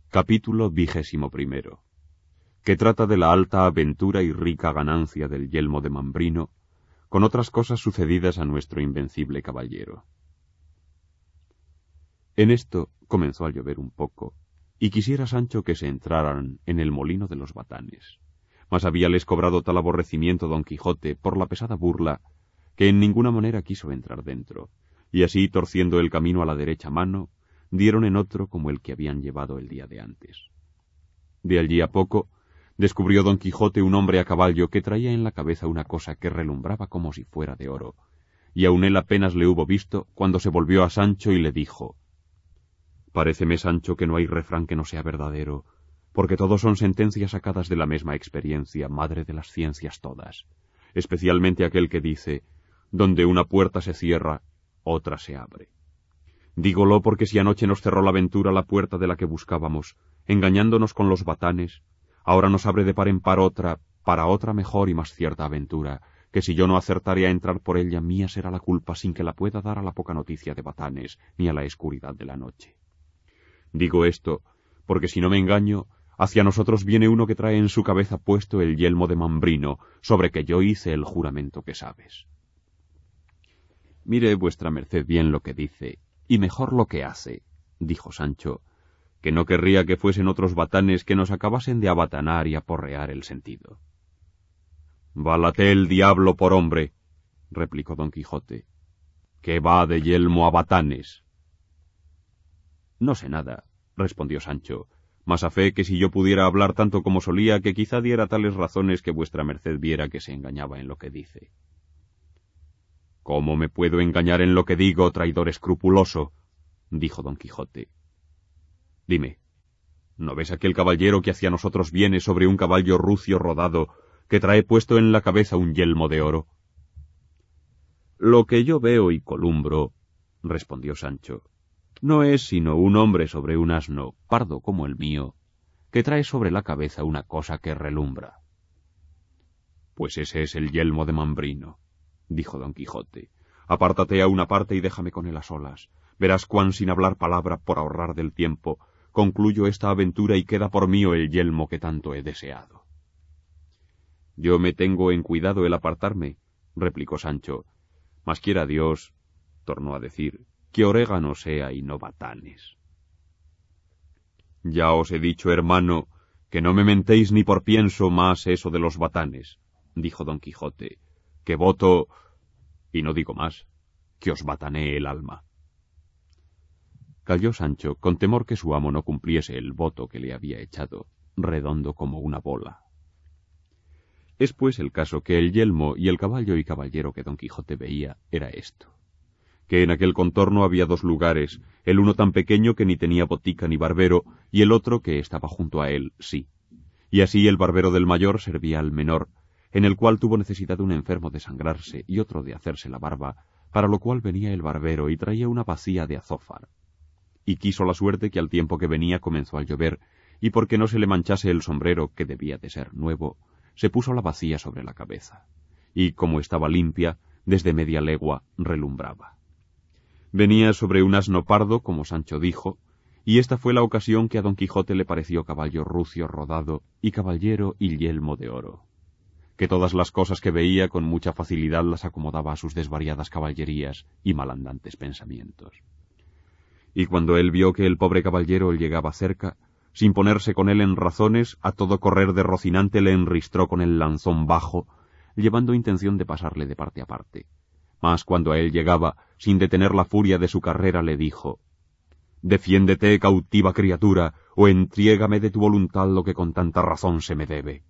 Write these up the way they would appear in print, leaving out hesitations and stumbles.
Capítulo 21, que trata de la alta aventura y rica ganancia del yelmo de Mambrino, con otras cosas sucedidas a nuestro invencible caballero. En esto comenzó a llover un poco, y quisiera Sancho que se entraran en el molino de los batanes. Mas habíales cobrado tal aborrecimiento Don Quijote por la pesada burla, que en ninguna manera quiso entrar dentro, y así, torciendo el camino a la derecha mano, dieron en otro como el que habían llevado el día de antes. De allí a poco, descubrió Don Quijote un hombre a caballo que traía en la cabeza una cosa que relumbraba como si fuera de oro, y aun él apenas le hubo visto cuando se volvió a Sancho y le dijo: «Paréceme, Sancho, que no hay refrán que no sea verdadero, porque todos son sentencias sacadas de la misma experiencia, madre de las ciencias todas, especialmente aquel que dice: donde una puerta se cierra, otra se abre. Dígolo porque si anoche nos cerró la ventura la puerta de la que buscábamos, engañándonos con los batanes, ahora nos abre de par en par otra, para otra mejor y más cierta aventura, que si yo no acertare a entrar por ella, mía será la culpa sin que la pueda dar a la poca noticia de batanes, ni a la escuridad de la noche. Digo esto, porque si no me engaño, hacia nosotros viene uno que trae en su cabeza puesto el yelmo de Mambrino, sobre que yo hice el juramento que sabes». «Mire vuestra merced bien lo que dice, y mejor lo que hace», dijo Sancho, «que no querría que fuesen otros batanes que nos acabasen de abatanar y aporrear el sentido». «Válate el diablo por hombre», replicó Don Quijote, «que va de yelmo a batanes». «No sé nada», respondió Sancho, «mas a fe que si yo pudiera hablar tanto como solía, que quizá diera tales razones que vuestra merced viera que se engañaba en lo que dice». «¿Cómo me puedo engañar en lo que digo, traidor escrupuloso?», dijo Don Quijote. «Dime, ¿no ves aquel caballero que hacia nosotros viene sobre un caballo rucio rodado, que trae puesto en la cabeza un yelmo de oro?» «Lo que yo veo y columbro», respondió Sancho, «no es sino un hombre sobre un asno, pardo como el mío, que trae sobre la cabeza una cosa que relumbra». «Pues ese es el yelmo de Mambrino», dijo Don Quijote. «Apártate a una parte y déjame con él a solas. Verás cuán sin hablar palabra, por ahorrar del tiempo, concluyo esta aventura y queda por mío el yelmo que tanto he deseado». «Yo me tengo en cuidado el apartarme», replicó Sancho, «mas quiera Dios», tornó a decir, «que orégano sea y no batanes». «Ya os he dicho, hermano, que no me mentéis ni por pienso más eso de los batanes», dijo Don Quijote, «que voto, y no digo más, que os batanee el alma». Calló Sancho, con temor que su amo no cumpliese el voto que le había echado, redondo como una bola. Es pues el caso que el yelmo y el caballo y caballero que Don Quijote veía era esto: que en aquel contorno había dos lugares, el uno tan pequeño que ni tenía botica ni barbero, y el otro que estaba junto a él, sí. Y así el barbero del mayor servía al menor, en el cual tuvo necesidad un enfermo de sangrarse y otro de hacerse la barba, para lo cual venía el barbero y traía una bacía de azófar. Y quiso la suerte que al tiempo que venía comenzó a llover, y porque no se le manchase el sombrero, que debía de ser nuevo, se puso la bacía sobre la cabeza, y como estaba limpia, desde media legua relumbraba. Venía sobre un asno pardo, como Sancho dijo, y esta fue la ocasión que a Don Quijote le pareció caballo rucio rodado, y caballero y yelmo de oro, que todas las cosas que veía con mucha facilidad las acomodaba a sus desvariadas caballerías y malandantes pensamientos. Y cuando él vio que el pobre caballero llegaba cerca, sin ponerse con él en razones, a todo correr de Rocinante le enristró con el lanzón bajo, llevando intención de pasarle de parte a parte. Mas cuando a él llegaba, sin detener la furia de su carrera, le dijo: «Defiéndete, cautiva criatura, o entriégame de tu voluntad lo que con tanta razón se me debe».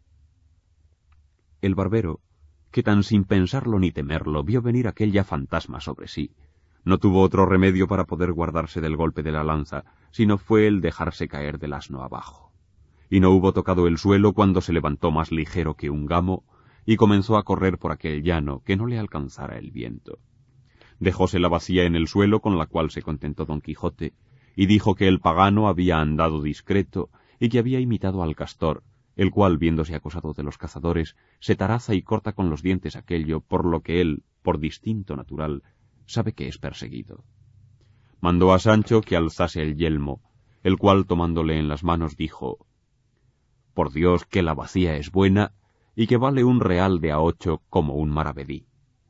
El barbero, que tan sin pensarlo ni temerlo vio venir aquella fantasma sobre sí, no tuvo otro remedio para poder guardarse del golpe de la lanza, sino fue el dejarse caer del asno abajo. Y no hubo tocado el suelo cuando se levantó más ligero que un gamo, y comenzó a correr por aquel llano que no le alcanzara el viento. Dejóse la bacía en el suelo, con la cual se contentó Don Quijote, y dijo que el pagano había andado discreto, y que había imitado al castor, el cual, viéndose acosado de los cazadores, se taraza y corta con los dientes aquello, por lo que él, por distinto natural, sabe que es perseguido. Mandó a Sancho que alzase el yelmo, el cual tomándole en las manos dijo: «Por Dios que la bacía es buena y que vale un real de a 8 como un maravedí».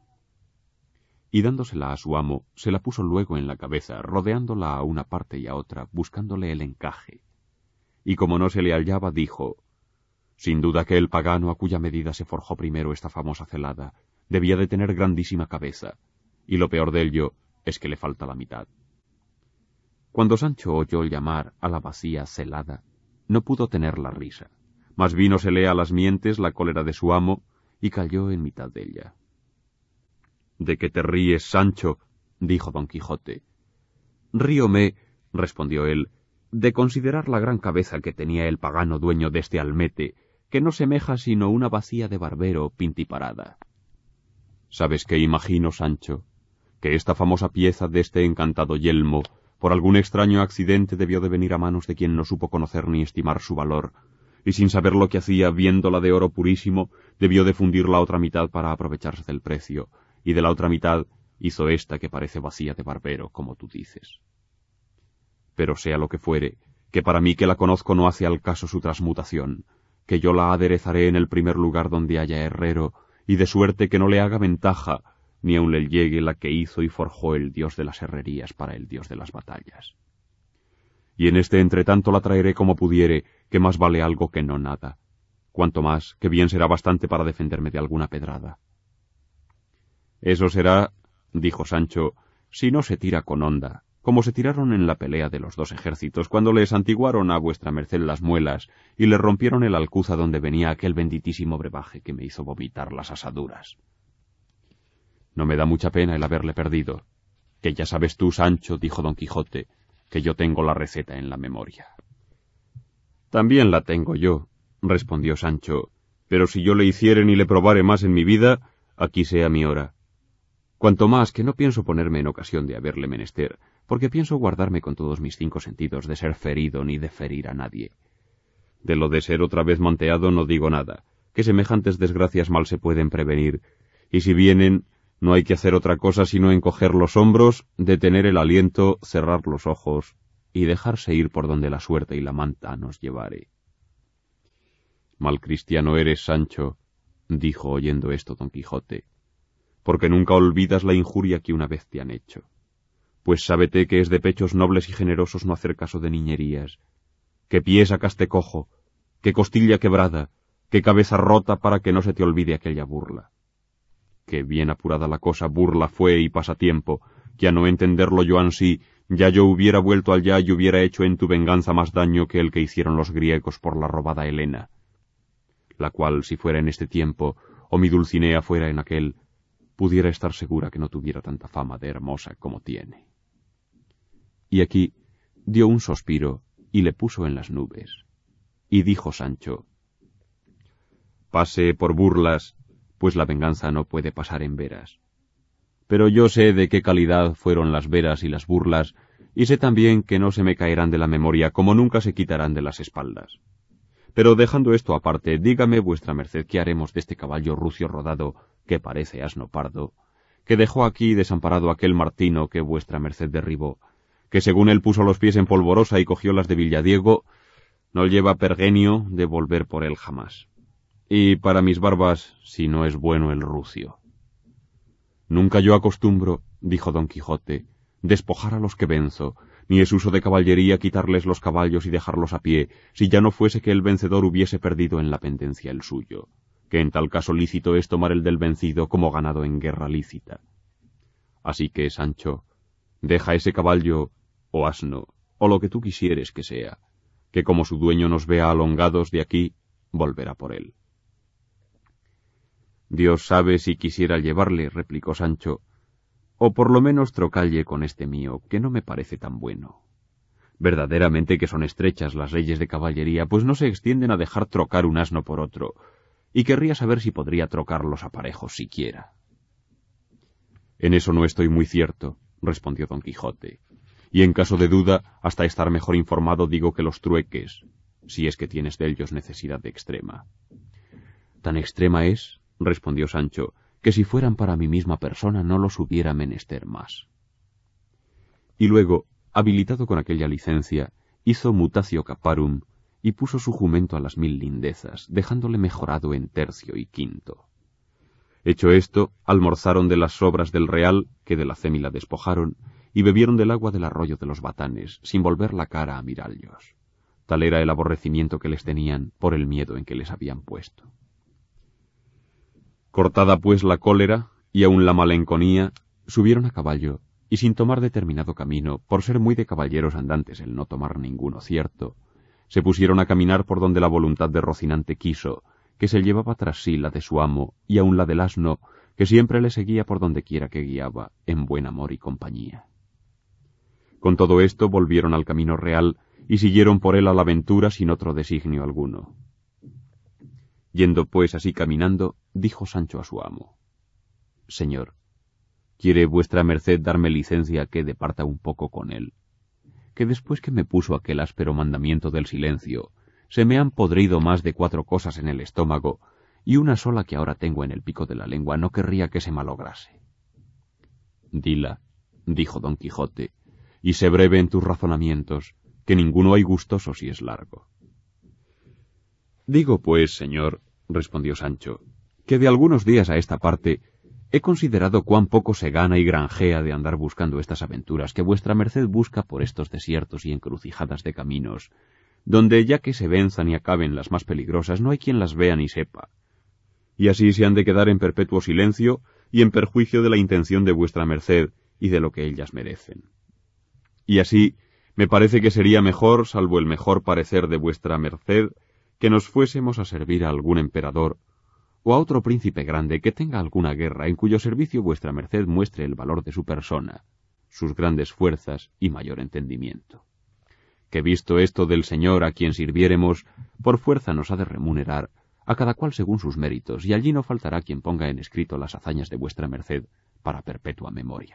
Y dándosela a su amo, se la puso luego en la cabeza, rodeándola a una parte y a otra, buscándole el encaje. Y como no se le hallaba, dijo: «Sin duda que el pagano a cuya medida se forjó primero esta famosa celada debía de tener grandísima cabeza, y lo peor de ello es que le falta la mitad». Cuando Sancho oyó llamar a la bacía celada, no pudo tener la risa, mas vínosele a las mientes la cólera de su amo, y cayó en mitad de ella. «¿De qué te ríes, Sancho?», dijo don Quijote. «Ríome», respondió él, «de considerar la gran cabeza que tenía el pagano dueño de este almete, que no semeja sino una bacía de barbero pintiparada». «¿Sabes qué imagino, Sancho? Que esta famosa pieza de este encantado yelmo, por algún extraño accidente debió de venir a manos de quien no supo conocer ni estimar su valor, y sin saber lo que hacía, viéndola de oro purísimo, debió de fundir la otra mitad para aprovecharse del precio, y de la otra mitad hizo esta que parece bacía de barbero, como tú dices. Pero sea lo que fuere, que para mí que la conozco no hace al caso su transmutación, que yo la aderezaré en el primer lugar donde haya herrero, y de suerte que no le haga ventaja, ni aun le llegue la que hizo y forjó el dios de las herrerías para el dios de las batallas. Y en este entretanto la traeré como pudiere, que más vale algo que no nada, cuanto más que bien será bastante para defenderme de alguna pedrada». «Eso será», dijo Sancho, «si no se tira con honda, como se tiraron en la pelea de los dos ejércitos, cuando le santiguaron a vuestra merced las muelas y le rompieron el alcuza donde venía aquel benditísimo brebaje que me hizo vomitar las asaduras. No me da mucha pena el haberle perdido, que ya sabes tú, Sancho», dijo don Quijote, «que yo tengo la receta en la memoria». «También la tengo yo», respondió Sancho, «pero si yo le hiciere ni le probare más en mi vida, aquí sea mi hora. Cuanto más que no pienso ponerme en ocasión de haberle menester, porque pienso guardarme con todos mis 5 sentidos de ser ferido ni de ferir a nadie. De lo de ser otra vez monteado no digo nada, que semejantes desgracias mal se pueden prevenir, y si vienen, no hay que hacer otra cosa sino encoger los hombros, detener el aliento, cerrar los ojos, y dejarse ir por donde la suerte y la manta nos llevare». «Mal cristiano eres, Sancho», dijo oyendo esto don Quijote, «porque nunca olvidas la injuria que una vez te han hecho. Pues sábete que es de pechos nobles y generosos no hacer caso de niñerías, que pie sacaste cojo, que costilla quebrada, que cabeza rota para que no se te olvide aquella burla. Que bien apurada la cosa burla fue y pasatiempo, que a no entenderlo yo ansí, ya yo hubiera vuelto allá y hubiera hecho en tu venganza más daño que el que hicieron los griegos por la robada Helena, la cual, si fuera en este tiempo, o mi Dulcinea fuera en aquel, pudiera estar segura que no tuviera tanta fama de hermosa como tiene». Y aquí dio un suspiro y le puso en las nubes. Y dijo Sancho: «Pase por burlas, pues la venganza no puede pasar en veras. Pero yo sé de qué calidad fueron las veras y las burlas, y sé también que no se me caerán de la memoria como nunca se quitarán de las espaldas. Pero dejando esto aparte, dígame vuestra merced qué haremos de este caballo rucio rodado, que parece asno pardo, que dejó aquí desamparado aquel Martino que vuestra merced derribó, que según él puso los pies en polvorosa y cogió las de Villadiego, no lleva pergenio de volver por él jamás. Y para mis barbas, si no es bueno el rucio». «Nunca yo acostumbro», dijo don Quijote, «despojar a los que venzo, ni es uso de caballería quitarles los caballos y dejarlos a pie, si ya no fuese que el vencedor hubiese perdido en la pendencia el suyo, que en tal caso lícito es tomar el del vencido como ganado en guerra lícita. Así que, Sancho, deja ese caballo, o asno, o lo que tú quisieres que sea, que como su dueño nos vea alongados de aquí, volverá por él». «Dios sabe si quisiera llevarle», replicó Sancho, «o por lo menos trocalle con este mío, que no me parece tan bueno. Verdaderamente que son estrechas las leyes de caballería, pues no se extienden a dejar trocar un asno por otro, y querría saber si podría trocar los aparejos siquiera». «En eso no estoy muy cierto», respondió don Quijote, «y en caso de duda, hasta estar mejor informado digo que los trueques, si es que tienes de ellos necesidad extrema». «Tan extrema es», respondió Sancho, «que si fueran para mi misma persona no los hubiera menester más». Y luego, habilitado con aquella licencia, hizo mutatio caparum y puso su jumento a las 1000 lindezas, dejándole mejorado en tercio y quinto. Hecho esto, almorzaron de las sobras del real, que de la cémila despojaron, y bebieron del agua del arroyo de los batanes, sin volver la cara a mirallos. Tal era el aborrecimiento que les tenían por el miedo en que les habían puesto. Cortada pues la cólera, y aun la malenconía, subieron a caballo, y sin tomar determinado camino, por ser muy de caballeros andantes el no tomar ninguno cierto, se pusieron a caminar por donde la voluntad de Rocinante quiso, que se llevaba tras sí la de su amo, y aun la del asno, que siempre le seguía por donde quiera que guiaba, en buen amor y compañía. Con todo esto volvieron al camino real, y siguieron por él a la aventura sin otro designio alguno. Yendo pues así caminando, dijo Sancho a su amo: Señor, ¿quiere vuestra merced darme licencia que departa un poco con él? Que después que me puso aquel áspero mandamiento del silencio, se me han podrido más de 4 cosas en el estómago, y una sola que ahora tengo en el pico de la lengua no querría que se malograse. Dila, dijo Don Quijote, y sé breve en tus razonamientos, que ninguno hay gustoso si es largo. Digo pues, señor, respondió Sancho, que de algunos días a esta parte he considerado cuán poco se gana y granjea de andar buscando estas aventuras que vuestra merced busca por estos desiertos y encrucijadas de caminos, donde ya que se venzan y acaben las más peligrosas no hay quien las vea ni sepa, y así se han de quedar en perpetuo silencio y en perjuicio de la intención de vuestra merced y de lo que ellas merecen. Y así me parece que sería mejor, salvo el mejor parecer de vuestra merced, que nos fuésemos a servir a algún emperador, o a otro príncipe grande que tenga alguna guerra en cuyo servicio vuestra merced muestre el valor de su persona, sus grandes fuerzas y mayor entendimiento. Que visto esto del señor a quien sirviéremos, por fuerza nos ha de remunerar, a cada cual según sus méritos, y allí no faltará quien ponga en escrito las hazañas de vuestra merced para perpetua memoria.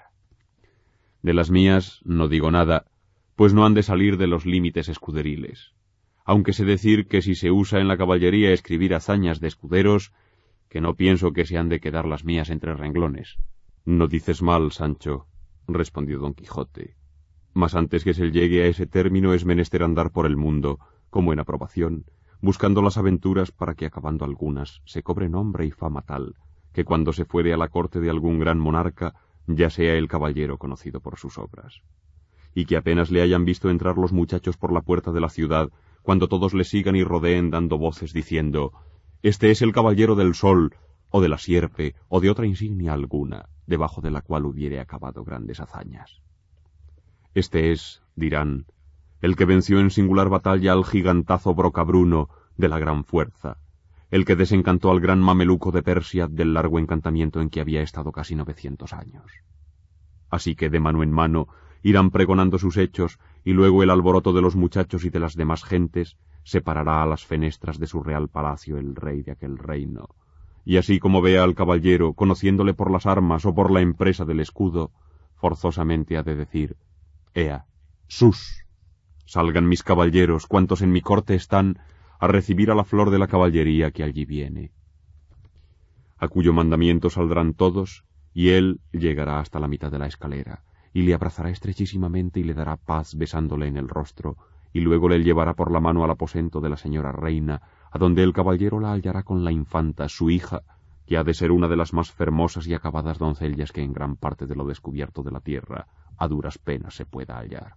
De las mías no digo nada, pues no han de salir de los límites escuderiles, aunque sé decir que si se usa en la caballería escribir hazañas de escuderos, que no pienso que se han de quedar las mías entre renglones. No dices mal, Sancho, respondió Don Quijote, mas antes que se llegue a ese término es menester andar por el mundo, como en aprobación, buscando las aventuras para que acabando algunas se cobre nombre y fama tal, que cuando se fuere a la corte de algún gran monarca ya sea el caballero conocido por sus obras, y que apenas le hayan visto entrar los muchachos por la puerta de la ciudad, cuando todos le sigan y rodeen dando voces diciendo: «Este es el caballero del sol, o de la sierpe, o de otra insignia alguna, debajo de la cual hubiere acabado grandes hazañas. Este es», dirán, «el que venció en singular batalla al gigantazo Brocabruno, de la gran fuerza, el que desencantó al gran mameluco de Persia del largo encantamiento en que había estado casi 900 años. Así que de mano en mano irán pregonando sus hechos, y luego el alboroto de los muchachos y de las demás gentes separará a las fenestras de su real palacio el rey de aquel reino, y así como vea al caballero, conociéndole por las armas o por la empresa del escudo, forzosamente ha de decir: «Ea, sus, salgan mis caballeros, cuantos en mi corte están, a recibir a la flor de la caballería que allí viene». A cuyo mandamiento saldrán todos, y él llegará hasta la mitad de la escalera, y le abrazará estrechísimamente y le dará paz besándole en el rostro, y luego le llevará por la mano al aposento de la señora reina, a donde el caballero la hallará con la infanta, su hija, que ha de ser una de las más fermosas y acabadas doncellas que en gran parte de lo descubierto de la tierra a duras penas se pueda hallar.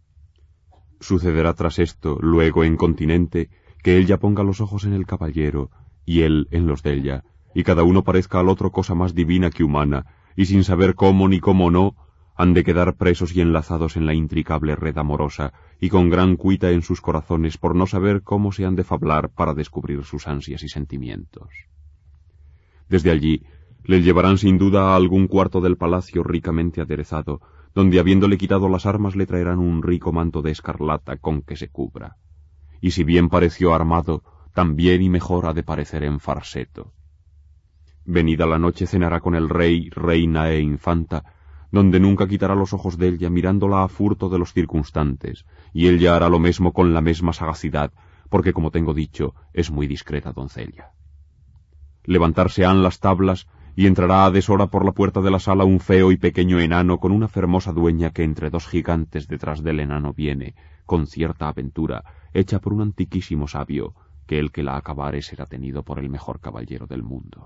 Sucederá tras esto, luego en continente, que ella ponga los ojos en el caballero, y él en los de ella, y cada uno parezca al otro cosa más divina que humana, y sin saber cómo ni cómo no, han de quedar presos y enlazados en la intricable red amorosa, y con gran cuita en sus corazones por no saber cómo se han de fablar para descubrir sus ansias y sentimientos. Desde allí le llevarán sin duda a algún cuarto del palacio ricamente aderezado, donde habiéndole quitado las armas le traerán un rico manto de escarlata con que se cubra. Y si bien pareció armado, también y mejor ha de parecer en farseto. Venida la noche cenará con el rey, reina e infanta, donde nunca quitará los ojos de ella, mirándola a furto de los circunstantes, y ella hará lo mismo con la misma sagacidad, porque como tengo dicho, es muy discreta doncella. Levantarse han las tablas, y entrará a deshora por la puerta de la sala un feo y pequeño enano con una fermosa dueña que entre dos gigantes detrás del enano viene, con cierta aventura, hecha por un antiquísimo sabio, que el que la acabare será tenido por el mejor caballero del mundo.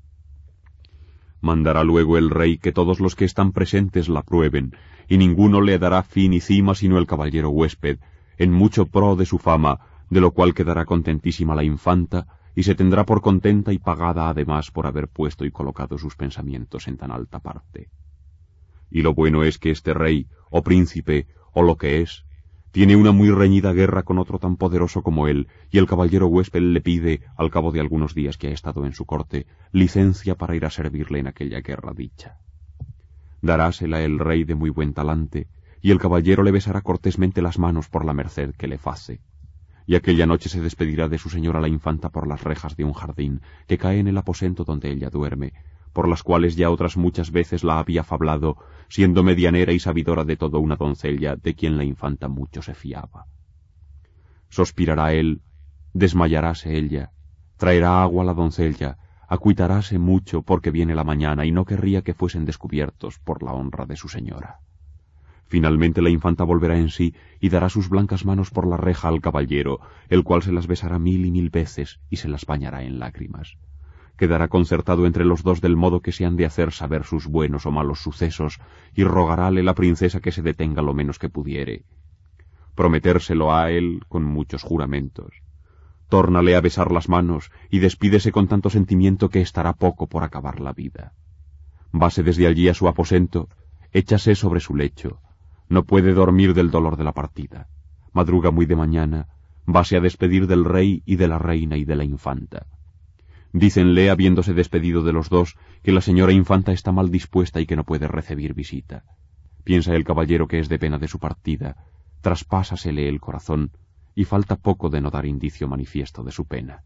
Mandará luego el rey que todos los que están presentes la prueben, y ninguno le dará fin y cima sino el caballero huésped, en mucho pro de su fama, de lo cual quedará contentísima la infanta, y se tendrá por contenta y pagada además por haber puesto y colocado sus pensamientos en tan alta parte. Y lo bueno es que este rey, o príncipe, o lo que es, tiene una muy reñida guerra con otro tan poderoso como él, y el caballero huésped le pide, al cabo de algunos días que ha estado en su corte, licencia para ir a servirle en aquella guerra dicha. Darásela el rey de muy buen talante, y el caballero le besará cortésmente las manos por la merced que le face. Y aquella noche se despedirá de su señora la infanta por las rejas de un jardín, que cae en el aposento donde ella duerme, por las cuales ya otras muchas veces la había fablado, siendo medianera y sabidora de todo una doncella de quien la infanta mucho se fiaba. Sospirará él, desmayaráse ella, traerá agua la doncella, acuitaráse mucho porque viene la mañana y no querría que fuesen descubiertos por la honra de su señora. Finalmente la infanta volverá en sí y dará sus blancas manos por la reja al caballero, el cual se las besará 1000 y 1000 veces y se las bañará en lágrimas. Quedará concertado entre los dos del modo que se han de hacer saber sus buenos o malos sucesos, y rogarále la princesa que se detenga lo menos que pudiere. Prometérselo a él con muchos juramentos. Tórnale a besar las manos, y despídese con tanto sentimiento que estará poco por acabar la vida. Vase desde allí a su aposento, échase sobre su lecho. No puede dormir del dolor de la partida. Madruga muy de mañana, vase a despedir del rey y de la reina y de la infanta. Dícenle, habiéndose despedido de los dos, que la señora infanta está mal dispuesta y que no puede recibir visita. Piensa el caballero que es de pena de su partida, traspásasele el corazón, y falta poco de no dar indicio manifiesto de su pena.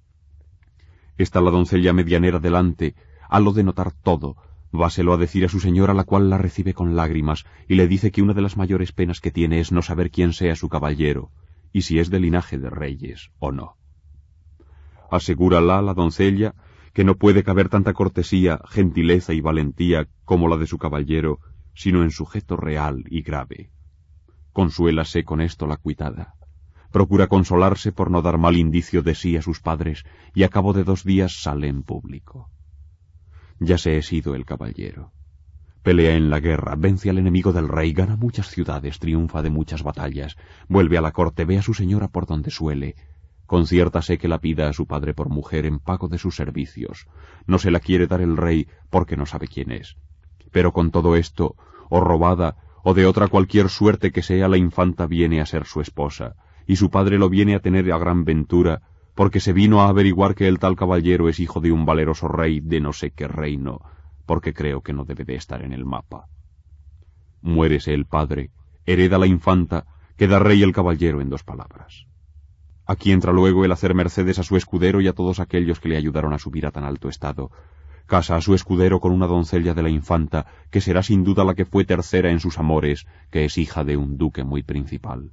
Está la doncella medianera delante, halo de notar todo, váselo a decir a su señora, la cual la recibe con lágrimas, y le dice que una de las mayores penas que tiene es no saber quién sea su caballero, y si es de linaje de reyes o no. Asegúrala la doncella que no puede caber tanta cortesía, gentileza y valentía como la de su caballero, sino en sujeto real y grave. Consuélase con esto la cuitada. Procura consolarse por no dar mal indicio de sí a sus padres, y a cabo de 2 días sale en público. Ya se es ido el caballero. Pelea en la guerra, vence al enemigo del rey, gana muchas ciudades, triunfa de muchas batallas, vuelve a la corte, ve a su señora por donde suele, conciértase que la pida a su padre por mujer en pago de sus servicios. No se la quiere dar el rey porque no sabe quién es. Pero con todo esto, o robada, o de otra cualquier suerte que sea, la infanta viene a ser su esposa, y su padre lo viene a tener a gran ventura, porque se vino a averiguar que el tal caballero es hijo de un valeroso rey de no sé qué reino, porque creo que no debe de estar en el mapa. Muérese el padre, hereda la infanta, queda rey el caballero en 2 palabras. Aquí entra luego el hacer mercedes a su escudero y a todos aquellos que le ayudaron a subir a tan alto estado. Casa a su escudero con una doncella de la infanta, que será sin duda la que fue tercera en sus amores, que es hija de un duque muy principal.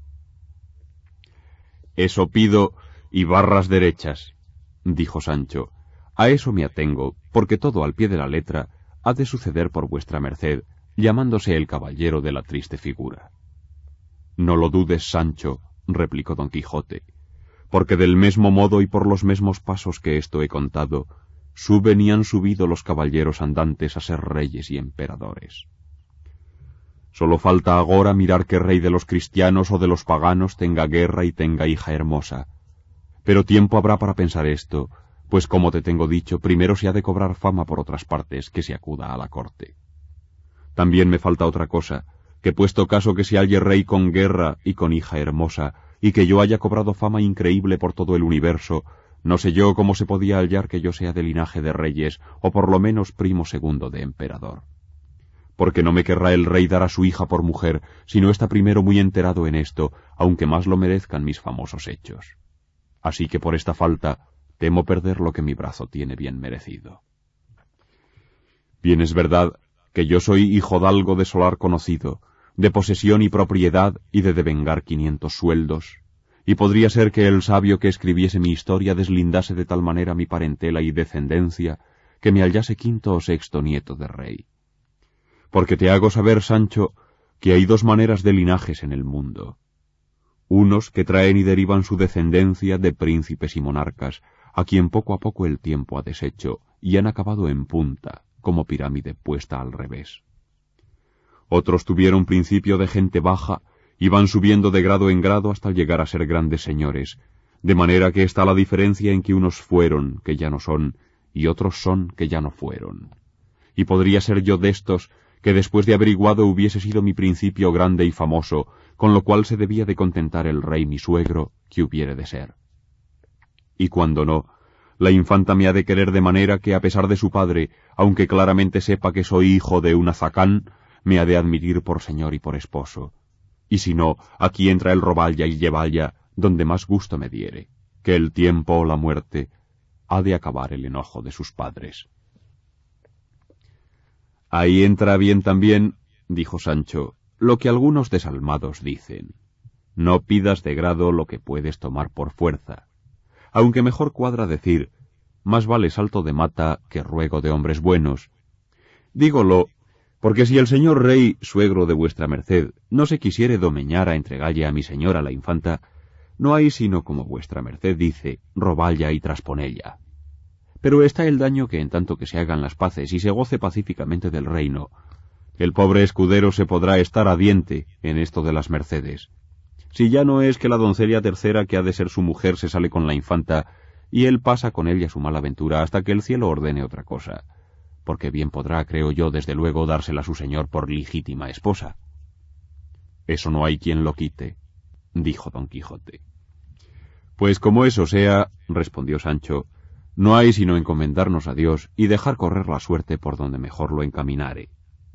Eso pido y barras derechas, dijo Sancho. A eso me atengo, porque todo al pie de la letra ha de suceder por vuestra merced, llamándose el caballero de la triste figura. No lo dudes, Sancho, replicó don Quijote, porque del mesmo modo y por los mesmos pasos que esto he contado, suben y han subido los caballeros andantes a ser reyes y emperadores. Solo falta agora mirar que rey de los cristianos o de los paganos tenga guerra y tenga hija hermosa. Pero tiempo habrá para pensar esto, pues como te tengo dicho, primero se ha de cobrar fama por otras partes que se acuda a la corte. También me falta otra cosa, que puesto caso que se halle rey con guerra y con hija hermosa, y que yo haya cobrado fama increíble por todo el universo, no sé yo cómo se podía hallar que yo sea de linaje de reyes, o por lo menos primo segundo de emperador. Porque no me querrá el rey dar a su hija por mujer, si no está primero muy enterado en esto, aunque más lo merezcan mis famosos hechos. Así que por esta falta temo perder lo que mi brazo tiene bien merecido. Bien es verdad que yo soy hijodalgo de solar conocido, de posesión y propiedad y de devengar 500 sueldos, y podría ser que el sabio que escribiese mi historia deslindase de tal manera mi parentela y descendencia, que me hallase quinto o sexto nieto de rey. Porque te hago saber, Sancho, que hay dos maneras de linajes en el mundo. Unos que traen y derivan su descendencia de príncipes y monarcas, a quien poco a poco el tiempo ha deshecho, y han acabado en punta, como pirámide puesta al revés. Otros tuvieron principio de gente baja, y van subiendo de grado en grado hasta llegar a ser grandes señores, de manera que está la diferencia en que unos fueron, que ya no son, y otros son, que ya no fueron. Y podría ser yo de estos, que después de averiguado hubiese sido mi principio grande y famoso, con lo cual se debía de contentar el rey mi suegro, que hubiere de ser. Y cuando no, la infanta me ha de querer de manera que, a pesar de su padre, aunque claramente sepa que soy hijo de un azacán, me ha de admitir por señor y por esposo. Y si no, aquí entra el roballa y llevalla, donde más gusto me diere, que el tiempo o la muerte ha de acabar el enojo de sus padres. Ahí entra bien también, dijo Sancho, lo que algunos desalmados dicen. No pidas de grado lo que puedes tomar por fuerza. Aunque mejor cuadra decir, más vale salto de mata que ruego de hombres buenos. Dígolo, porque si el señor rey, suegro de vuestra merced, no se quisiere domeñar a entregalle a mi señora la infanta, no hay sino, como vuestra merced dice, roballa y trasponella. Pero está el daño que en tanto que se hagan las paces y se goce pacíficamente del reino, el pobre escudero se podrá estar a diente en esto de las mercedes. Si ya no es que la doncella tercera que ha de ser su mujer se sale con la infanta, y él pasa con ella su mala ventura hasta que el cielo ordene otra cosa, porque bien podrá, creo yo, desde luego dársela a su señor por legítima esposa. Eso no hay quien lo quite, dijo don Quijote. Pues como eso sea, respondió Sancho, no hay sino encomendarnos a Dios y dejar correr la suerte por donde mejor lo encaminare.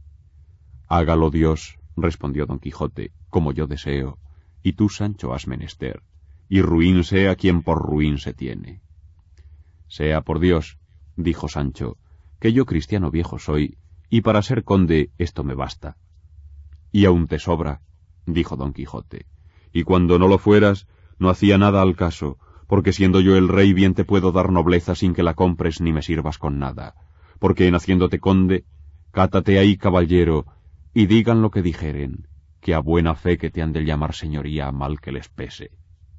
Hágalo Dios, respondió don Quijote, como yo deseo, y tú, Sancho, has menester, y ruin sea quien por ruin se tiene. Sea por Dios, dijo Sancho, que yo cristiano viejo soy, y para ser conde esto me basta. Y aún te sobra, dijo don Quijote, y cuando no lo fueras, no hacía nada al caso, porque siendo yo el rey bien te puedo dar nobleza sin que la compres ni me sirvas con nada, porque en haciéndote conde, cátate ahí caballero, y digan lo que dijeren, que a buena fe que te han de llamar señoría a mal que les pese.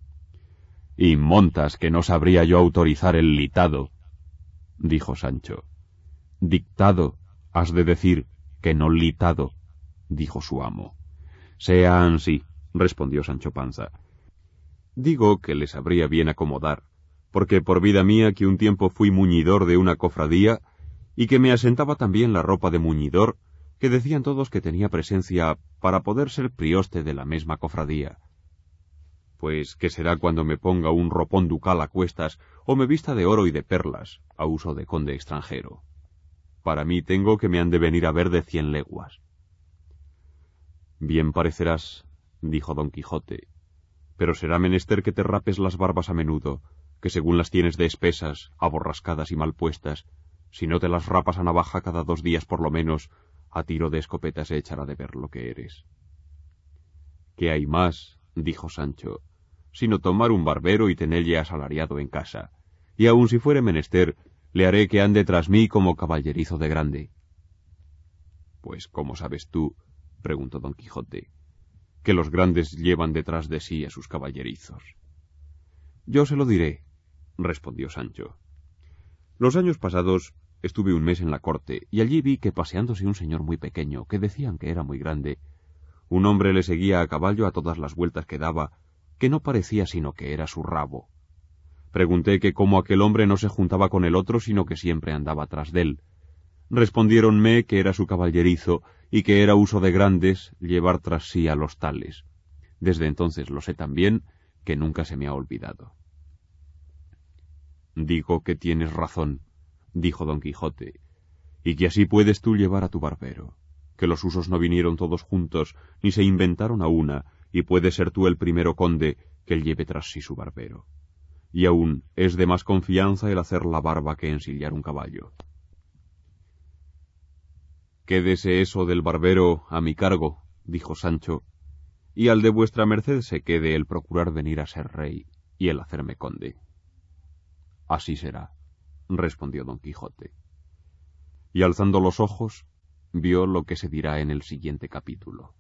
Y montas que no sabría yo autorizar el litado, dijo Sancho. Dictado, has de decir, que no litado, dijo su amo. Sea ansí, respondió Sancho Panza. Digo que les sabría bien acomodar, porque por vida mía que un tiempo fui muñidor de una cofradía, y que me asentaba también la ropa de muñidor, que decían todos que tenía presencia para poder ser prioste de la misma cofradía. Pues, ¿qué será cuando me ponga un ropón ducal a cuestas, o me vista de oro y de perlas, a uso de conde extranjero? Para mí tengo que me han de venir a ver de 100 leguas. Bien parecerás, dijo don Quijote, pero será menester que te rapes las barbas a menudo, que según las tienes de espesas, aborrascadas y mal puestas, si no te las rapas a navaja cada 2 días por lo menos, a tiro de escopeta se echará de ver lo que eres. ¿Qué hay más? Dijo Sancho, sino tomar un barbero y tenelle asalariado en casa, y aun si fuere menester, le haré que ande tras mí como caballerizo de grande. Pues, ¿cómo sabes tú? Preguntó don Quijote, que los grandes llevan detrás de sí a sus caballerizos. Yo se lo diré, respondió Sancho. Los años pasados estuve un mes en la corte, y allí vi que paseándose un señor muy pequeño, que decían que era muy grande, un hombre le seguía a caballo a todas las vueltas que daba, que no parecía sino que era su rabo. Pregunté que cómo aquel hombre no se juntaba con el otro, sino que siempre andaba tras dél. Respondiéronme que era su caballerizo, y que era uso de grandes llevar tras sí a los tales. Desde entonces lo sé tan bien, que nunca se me ha olvidado. Digo que tienes razón, dijo don Quijote, y que así puedes tú llevar a tu barbero, que los usos no vinieron todos juntos, ni se inventaron a una, y puedes ser tú el primero conde que él lleve tras sí su barbero. Y aún es de más confianza el hacer la barba que ensillar un caballo. Quédese eso del barbero a mi cargo, dijo Sancho, y al de vuestra merced se quede el procurar venir a ser rey y el hacerme conde. Así será, respondió don Quijote. y alzando los ojos, vio lo que se dirá en el siguiente capítulo.